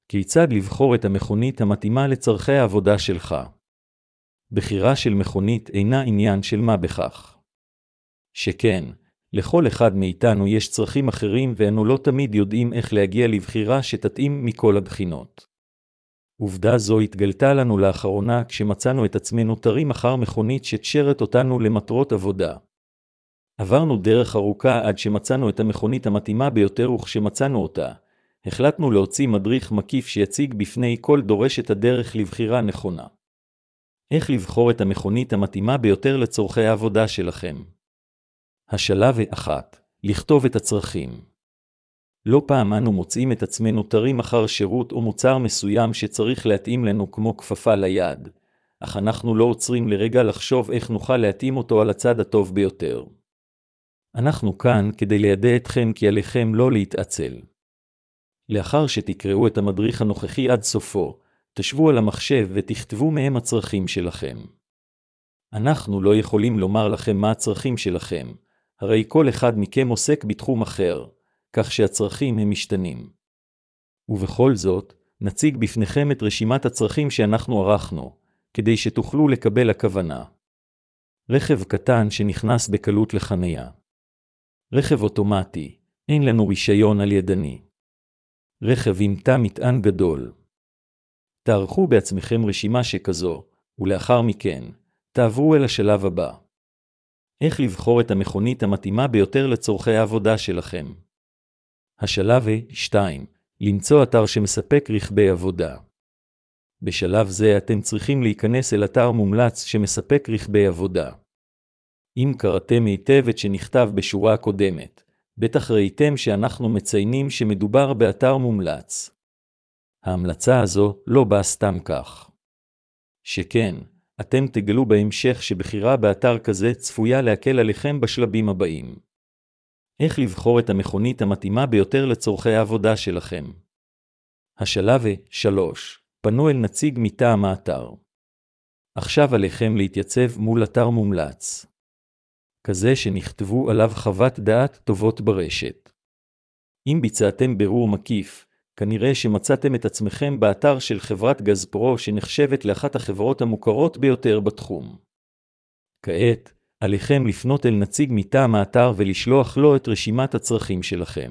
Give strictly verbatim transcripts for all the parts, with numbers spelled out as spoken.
כיצד לבחור את המכונית המתאימה לצורכי העבודה שלך? בחירה של מכונית אינה עניין של מה בכך. שכן, לכל אחד מאיתנו יש צרכים אחרים ואנו לא תמיד יודעים איך להגיע לבחירה שתתאים מכל הבחינות. עובדה זו התגלתה לנו לאחרונה כשמצאנו את עצמנו תרים אחר מכונית שתשרת אותנו למטרות עבודה. עברנו דרך ארוכה עד שמצאנו את המכונית המתאימה ביותר, וכשמצאנו אותה, החלטנו להוציא מדריך מקיף שיציג בפני כל דורש את הדרך לבחירה נכונה. איך לבחור את המכונית המתאימה ביותר לצורכי העבודה שלכם? השלב אחת, לכתוב את הצרכים. לא פעם אנו מוצאים את עצמנו תרים אחר שירות או מוצר מסוים שצריך להתאים לנו כמו כפפה ליד, אך אנחנו לא עוצרים לרגע לחשוב איך נוכל להתאים אותו על הצד הטוב ביותר. אנחנו כאן כדי לידע אתכם כי עליכם לא להתעצל. לאחר שתקראו את המדריך הנוכחי עד סופו, תשבו על המחשב ותכתבו מהם הצרכים שלכם. אנחנו לא יכולים לומר לכם מה הצרכים שלכם, הרי כל אחד מכם עוסק בתחום אחר, כך שהצרכים הם משתנים. ובכל זאת, נציג בפניכם את רשימת הצרכים שאנחנו ערכנו, כדי שתוכלו לקבל הכוונה. רכב קטן שנכנס בקלות לחניה. רכב אוטומטי, אין לנו רישיון על ידני. רכב עם תא מטען גדול. תערכו בעצמכם רשימה שכזו, ולאחר מכן, תעברו אל השלב הבא. איך לבחור את המכונית המתאימה ביותר לצורכי העבודה שלכם? השלב שתיים. למצוא אתר שמספק רכבי עבודה. בשלב זה אתם צריכים להיכנס אל אתר מומלץ שמספק רכבי עבודה. אם קראתם היטב את שנכתב בשורה הקודמת, בטח ראיתם שאנחנו מציינים שמדובר באתר מומלץ. ההמלצה הזו לא באה סתם כך. שכן, אתם תגלו בהמשך שבחירה באתר כזה צפויה להקל עליכם בשלבים הבאים. איך לבחור את המכונית המתאימה ביותר לצורכי העבודה שלכם? השלב שלוש. פנו אל נציג מטעם האתר. עכשיו עליכם להתייצב מול אתר מומלץ. כזה שנכתבו עליו חוות דעת טובות ברשת. אם ביצעתם בירור מקיף, כנראה שמצאתם את עצמכם באתר של חברת גזפרו שנחשבת לאחת החברות המוכרות ביותר בתחום. כעת, עליכם לפנות אל נציג מטעם האתר ולשלוח לו את רשימת הצרכים שלכם.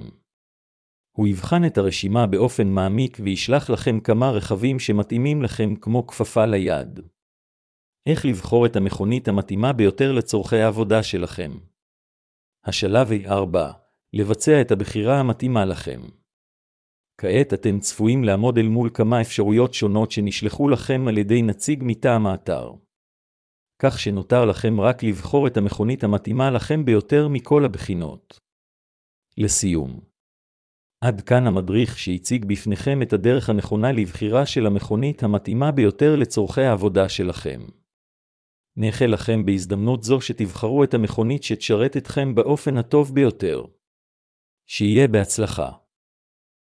הוא יבחן את הרשימה באופן מעמיק וישלח לכם כמה רכבים שמתאימים לכם כמו כפפה ליד. איך לבחור את המכונית המתאימה ביותר לצורכי העבודה שלכם? השלב ארבע. לבצע את הבחירה המתאימה לכם. כעת אתם צפויים לעמוד אל מול כמה אפשרויות שונות שנשלחו לכם על ידי נציג מטעם האתר. כך שנותר לכם רק לבחור את המכונית המתאימה לכם ביותר מכל הבחינות. לסיום. עד כאן המדריך שהציג בפניכם את הדרך הנכונה לבחירה של המכונית המתאימה ביותר לצורכי העבודה שלכם. נאחל לכם בהזדמנות זו שתבחרו את המכונית שתשרת אתכם באופן הטוב ביותר. שיהיה בהצלחה.